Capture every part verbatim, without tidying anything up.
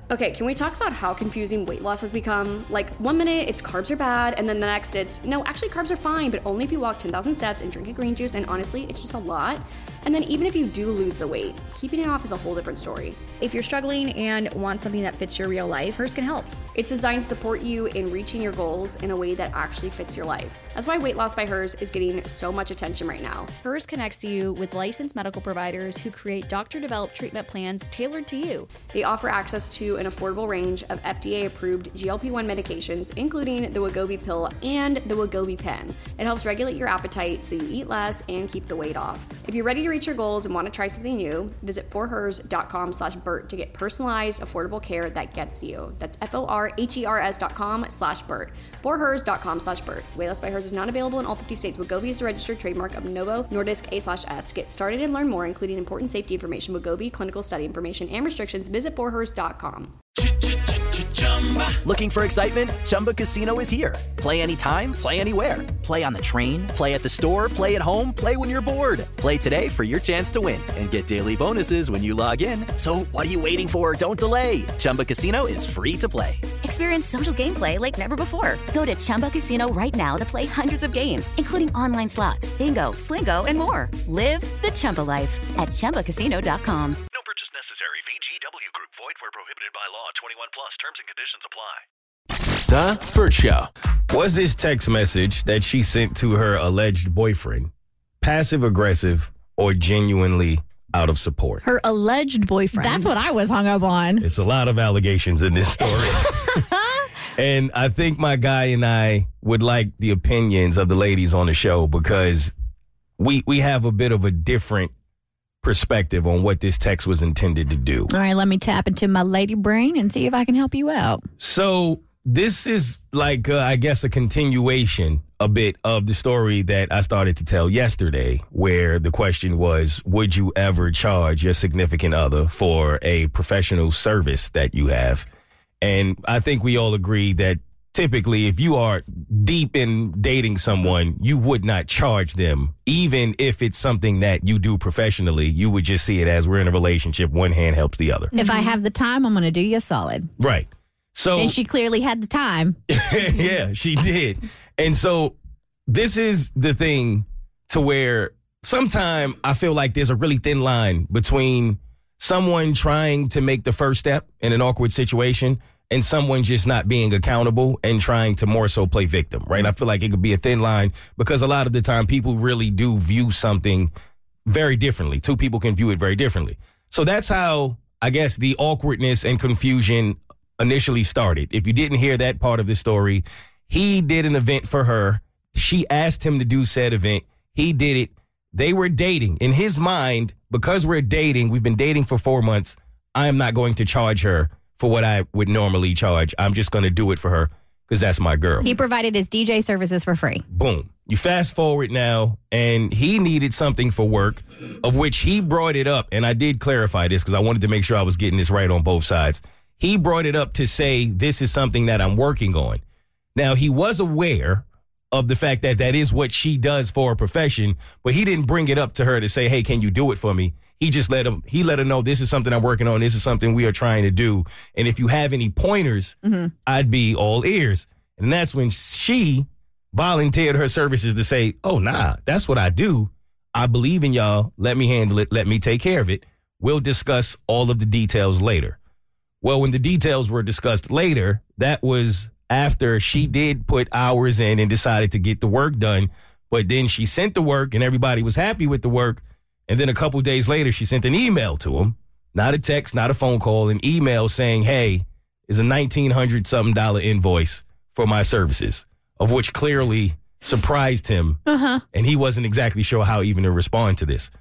Okay, can we talk about how confusing weight loss has become? Like, one minute it's carbs are bad, and then the next it's, no, actually carbs are fine, but only if you walk ten thousand steps and drink a green juice, and honestly, it's just a lot. And then even if you do lose the weight, keeping it off is a whole different story. If you're struggling and want something that fits your real life, Hers can help. It's designed to support you in reaching your goals in a way that actually fits your life. That's why Weight Loss by Hers is getting so much attention right now. Hers connects you with licensed medical providers who create doctor-developed treatment plans tailored to you. They offer access to an affordable range of F D A-approved G L P one medications, including the Wegovy pill and the Wegovy pen. It helps regulate your appetite so you eat less and keep the weight off. If you're ready to reach your goals and want to try something new, visit forhers.com slash Bert to get personalized, affordable care that gets you. That's F-O-R-H-E-R-S dot com slash Bert. forhers.com slash Bert. Weight Loss by Hers is not available in all fifty states. Wegovy is a registered trademark of Novo Nordisk A slash S. To get started and learn more, including important safety information, Wegovy, clinical study information, and restrictions, visit forhers dot com. Looking for excitement? Chumba Casino is here. Play anytime, play anywhere. Play on the train, play at the store, play at home, play when you're bored. Play today for your chance to win and get daily bonuses when you log in. So what are you waiting for? Don't delay. Chumba Casino is free to play. Experience social gameplay like never before. Go to Chumba Casino right now to play hundreds of games, including online slots, bingo, Slingo, and more. Live the Chumba life at Chumba Casino dot com. No purchase necessary. V G W Group. Void where prohibited by law. twenty-one plus. Terms and conditions apply. The Bert Show. Was this text message that she sent to her alleged boyfriend passive-aggressive or genuinely out of support? Her alleged boyfriend. That's what I was hung up on. It's a lot of allegations in this story. And I think my guy and I would like the opinions of the ladies on the show because we we have a bit of a different perspective on what this text was intended to do. All right, let me tap into my lady brain and see if I can help you out. So this is like, uh, I guess, a continuation a bit of the story that I started to tell yesterday, where the question was, would you ever charge your significant other for a professional service that you have? And I think we all agree that typically, if you are deep in dating someone, you would not charge them, even if it's something that you do professionally. You would just see it as we're in a relationship. One hand helps the other. If I have the time, I'm going to do you a solid. Right. So, and she clearly had the time. Yeah, she did. And so this is the thing to where sometimes I feel like there's a really thin line between someone trying to make the first step in an awkward situation and someone just not being accountable and trying to more so play victim, right? I feel like it could be a thin line because a lot of the time people really do view something very differently. Two people can view it very differently. So that's how, I guess, the awkwardness and confusion initially started. If you didn't hear that part of the story, he did an event for her. She asked him to do said event. He did it. They were dating. In his mind, because we're dating, we've been dating for four months, I am not going to charge her for what I would normally charge. I'm just going to do it for her because that's my girl. He provided his D J services for free. Boom. You fast forward now, and he needed something for work, of which he brought it up. And I did clarify this because I wanted to make sure I was getting this right on both sides. He brought it up to say, this is something that I'm working on. Now, he was aware of the fact that that is what she does for a profession, but he didn't bring it up to her to say, hey, can you do it for me? He just let him, he let her know this is something I'm working on. This is something we are trying to do. And if you have any pointers, mm-hmm. I'd be all ears. And that's when she volunteered her services to say, oh, nah, that's what I do. I believe in y'all. Let me handle it. Let me take care of it. We'll discuss all of the details later. Well, when the details were discussed later, that was after she did put hours in and decided to get the work done. But then she sent the work and everybody was happy with the work. And then a couple days later, she sent an email to him, not a text, not a phone call, an email saying, hey, is a nineteen hundred something dollar invoice for my services, of which clearly surprised him. Uh-huh. And he wasn't exactly sure how even to respond to this.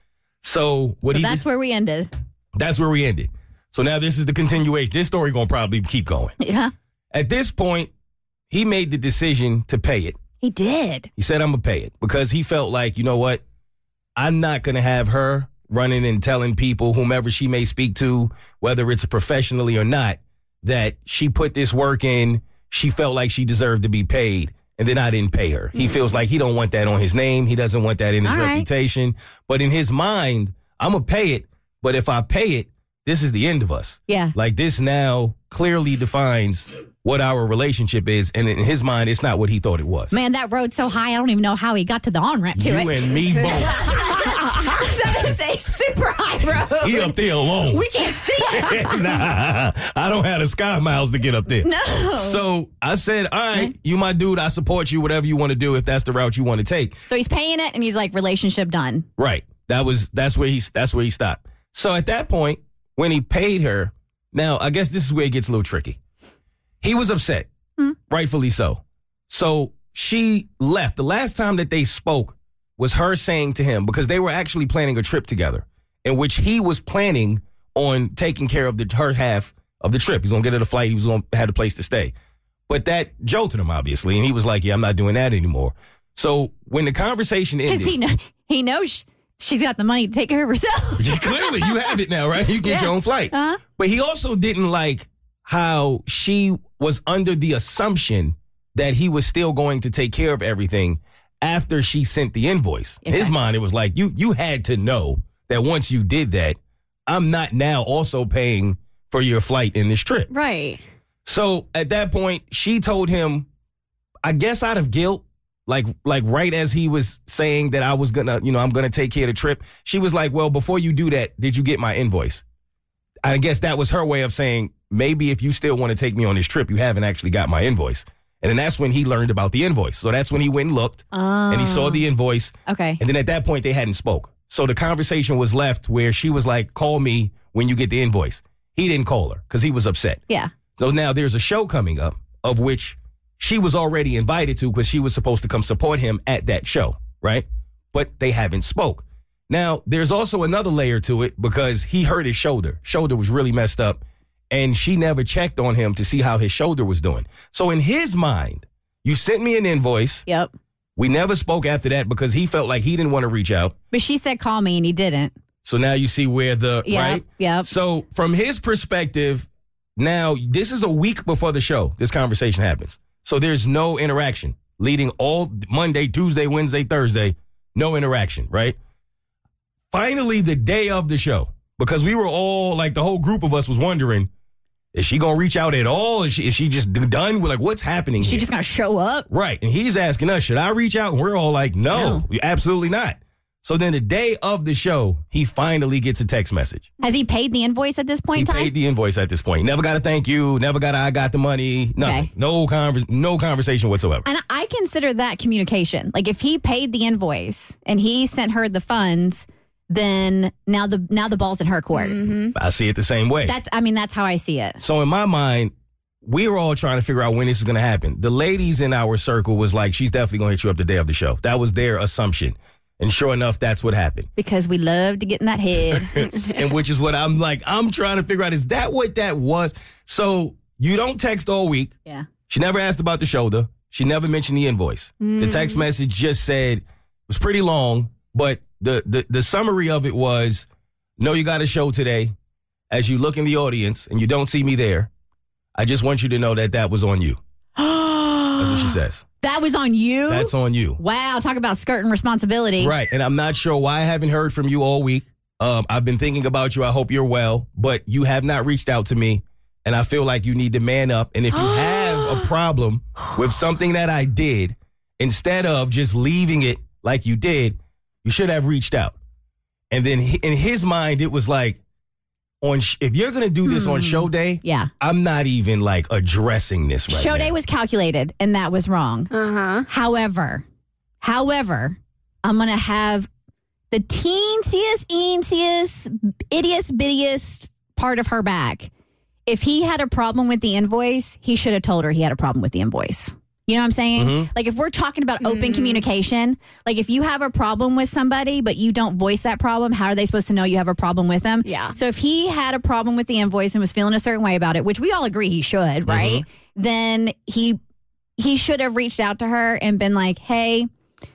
So what so he that's did, where we ended. That's where we ended. So now this is the continuation. This story going to probably keep going. Yeah. At this point, he made the decision to pay it. He did. He said, I'm going to pay it because he felt like, you know what? I'm not going to have her running and telling people, whomever she may speak to, whether it's professionally or not, that she put this work in. She felt like she deserved to be paid. And then I didn't pay her. Mm-hmm. He feels like he don't want that on his name. He doesn't want that in his All reputation. Right. But in his mind, I'm going to pay it. But if I pay it, this is the end of us. Yeah. Like this now clearly defines what our relationship is, and in his mind, it's not what he thought it was. Man, that road's so high, I don't even know how he got to the on-ramp to you it. and me both. That is a super high road. He up there alone. We can't see it. Nah, I don't have the sky miles to get up there. No. So I said, all right, you my dude, I support you, whatever you want to do, if that's the route you want to take. So he's paying it, and he's like, relationship done. Right. That was that's where he that's where he stopped. So at that point, when he paid her, now I guess this is where it gets a little tricky. He was upset, mm-hmm. rightfully so. So she left. The last time that they spoke was her saying to him, because they were actually planning a trip together, in which he was planning on taking care of the her half of the trip. He's gonna get her the flight. He was gonna have a place to stay. But that jolted him, obviously, and he was like, "Yeah, I'm not doing that anymore." So when the conversation ended, because he know, he knows she's got the money to take care of herself. Clearly, you have it now, right? You get yeah. your own flight. Uh-huh. But he also didn't like how she was under the assumption that he was still going to take care of everything after she sent the invoice. Okay. In his mind, it was like, you you had to know that once you did that, I'm not now also paying for your flight in this trip. Right. So at that point, she told him, I guess out of guilt, like like right as he was saying that I was gonna, you know, I'm gonna take care of the trip, she was like, well, before you do that, did you get my invoice? I guess that was her way of saying, maybe if you still want to take me on this trip, you haven't actually got my invoice. And then that's when he learned about the invoice. So that's when he went and looked, oh. and he saw the invoice. Okay. And then at that point, they hadn't spoke. So the conversation was left where she was like, call me when you get the invoice. He didn't call her because he was upset. Yeah. So now there's a show coming up of which she was already invited to because she was supposed to come support him at that show, right? But they haven't spoke. Now, there's also another layer to it because he hurt his shoulder. Shoulder was really messed up, and she never checked on him to see how his shoulder was doing. So in his mind, you sent me an invoice. Yep. We never spoke after that because he felt like he didn't want to reach out. But she said call me, and he didn't. So now you see where the, yep, right? Yep. So from his perspective, now this is a week before the show, this conversation happens. So there's no interaction leading all Monday, Tuesday, Wednesday, Thursday, no interaction, right? Finally, the day of the show, because we were all, like the whole group of us was wondering, is she going to reach out at all? Is she, is she just done? We're like, what's happening Is she here? just going to show up? Right. And he's asking us, should I reach out? And we're all like, no, no, absolutely not. So then the day of the show, he finally gets a text message. Has he paid the invoice at this point in he time? He paid the invoice at this point. Never got a thank you. Never got a I got the money. Nothing. Okay. No, convers- no conversation whatsoever. And I consider that communication. Like if he paid the invoice and he sent her the funds, then now the now the ball's in her court. Mm-hmm. I see it the same way. That's I mean, that's how I see it. So in my mind, we were all trying to figure out when this is going to happen. The ladies in our circle was like, she's definitely going to hit you up the day of the show. That was their assumption. And sure enough, that's what happened. Because we love to get in that head. And which is what I'm like, I'm trying to figure out, is that what that was? So you don't text all week. Yeah. She never asked about the shoulder. She never mentioned the invoice. Mm. The text message just said, it was pretty long, but the, the, the summary of it was, know you got a show today. As you look in the audience and you don't see me there, I just want you to know that that was on you. That's what she says. That was on you? That's on you. Wow, talk about skirting responsibility. Right, and I'm not sure why I haven't heard from you all week. Um, I've been thinking about you. I hope you're well, but you have not reached out to me, and I feel like you need to man up. And if you have a problem with something that I did, instead of just leaving it like you did, you should have reached out. And then in his mind, it was like, on sh- if you're going to do this hmm. on show day, yeah. I'm not even like addressing this right show now. Show day was calculated, and that was wrong. Uh-huh. However, however, I'm going to have the teensiest, eensiest, ittiest, bittiest part of her back. If he had a problem with the invoice, he should have told her he had a problem with the invoice. You know what I'm saying? Mm-hmm. Like if we're talking about open mm-hmm. communication, like if you have a problem with somebody, but you don't voice that problem, how are they supposed to know you have a problem with them? Yeah. So if he had a problem with the invoice and was feeling a certain way about it, which we all agree he should, right? Mm-hmm. Then he he should have reached out to her and been like, hey,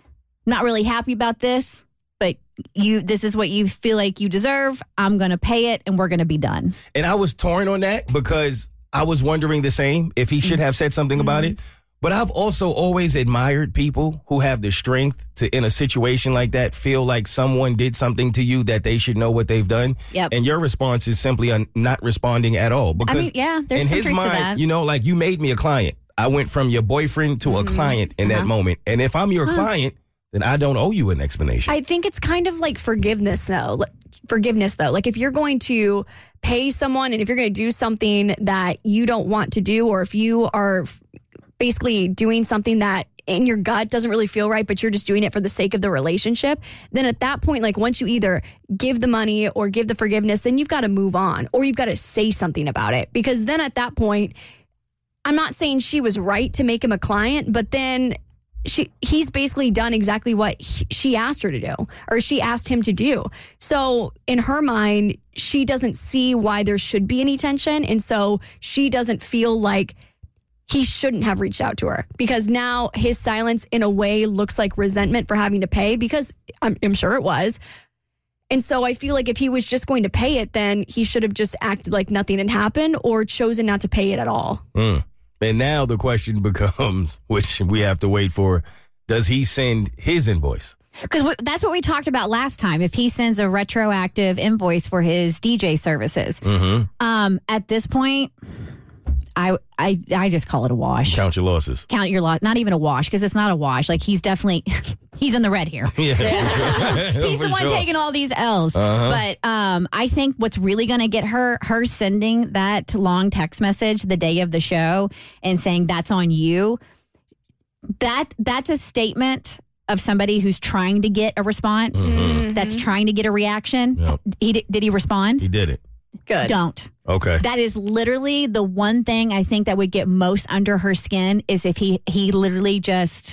not really happy about this, but you this is what you feel like you deserve. I'm going to pay it and we're going to be done. And I was torn on that because I was wondering the same if he should have said something mm-hmm. about it. But I've also always admired people who have the strength to, in a situation like that, feel like someone did something to you that they should know what they've done. Yep. And your response is simply un- not responding at all. Because I mean, yeah, there's in some his truth to mind, that. you know, like you made me a client. I went from your boyfriend to a client in that moment. And if I'm your client, then I don't owe you an explanation. I think it's kind of like forgiveness, though. Like, Forgiveness, though. Like if you're going to pay someone and if you're going to do something that you don't want to do, or if you are f- basically doing something that in your gut doesn't really feel right, but you're just doing it for the sake of the relationship, then at that point, like once you either give the money or give the forgiveness, then you've got to move on or you've got to say something about it. Because then at that point, I'm not saying she was right to make him a client, but then she he's basically done exactly what he, she asked her to do, or she asked him to do. So in her mind, she doesn't see why there should be any tension. And so she doesn't feel like he shouldn't have reached out to her, because now his silence in a way looks like resentment for having to pay, because I'm, I'm sure it was. And so I feel like if he was just going to pay it, then he should have just acted like nothing had happened or chosen not to pay it at all. Mm. And now the question becomes, which we have to wait for, does he send his invoice? Because that's what we talked about last time. If he sends a retroactive invoice for his D J services, Mm-hmm. um, at this point, I, I I just call it a wash. Count your losses. Count your loss. Not even a wash, because it's not a wash. Like he's definitely he's in the red here. Yeah, He's for the one sure. taking all these L's. Uh-huh. But um, I think what's really going to get her, her sending that long text message the day of the show and saying that's on you, that that's a statement of somebody who's trying to get a response, Mm-hmm. that's trying to get a reaction. Yep. He did, did he respond? He did it. Good. Don't. Okay. That is literally the one thing I think that would get most under her skin, is if he he literally just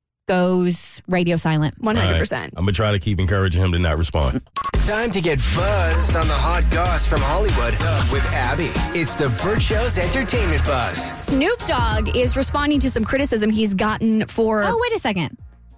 goes radio silent. one hundred percent. I'm going to try to keep encouraging him to not respond. Time to get buzzed on the hot goss from Hollywood with Abby. It's the Burt Show's Entertainment Buzz. Snoop Dogg is responding to some criticism he's gotten for... Oh, wait a second.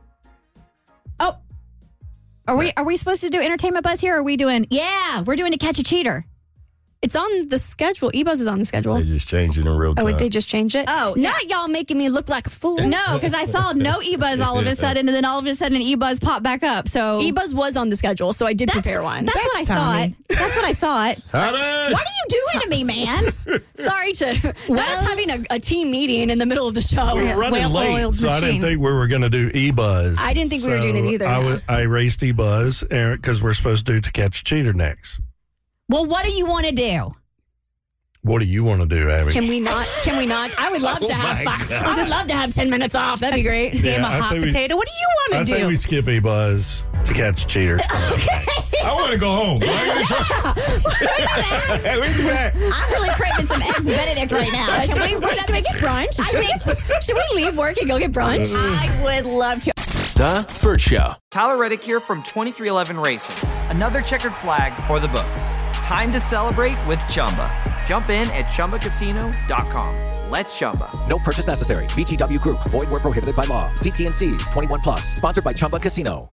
Oh, are we are we supposed to do entertainment buzz here? Or are we doing? Yeah, we're doing to catch a cheater. It's on the schedule. E-Buzz is on the schedule. They just changed it in real time. Oh, wait, they just changed it? Oh, not y'all making me look like a fool. No, because I saw no e-buzz all of a sudden, and then all of a sudden an e-buzz popped back up. So E-Buzz was on the schedule, so I did that's, prepare one. That's, what I thought. That's what I thought. Tommy! What are you doing to me, man? Sorry to... Well, I was having a, a team meeting in the middle of the show. We were running late, Well-oiled so I didn't machine. think we were going to do E-Buzz. I didn't think we were doing it either, I, no. was, I raced E-Buzz because we're supposed to do To Catch a Cheater next. Well, what do you want to do? What do you want to do, Abby? Can we not? Can we not? I would love to Oh have my five. God. I would love to have ten minutes off. That'd be great. Yeah, Game a I hot say we- potato. What do you I want to say do? we skip E-Buzz To Catch a Cheater. I want to go home. Why are you trying- Hey, we do that. I'm really craving some eggs Benedict right now. Should we, should we get brunch? Should we, should we leave work and go get brunch? I would love to. The Burt Show. Tyler Reddick here from twenty-three eleven Racing. Another checkered flag for the books. Time to celebrate with Chumba. Jump in at Chumba Casino dot com. Let's Chumba. No purchase necessary. V G W Group. Void where prohibited by law. C T and C's. twenty-one plus. Sponsored by Chumba Casino.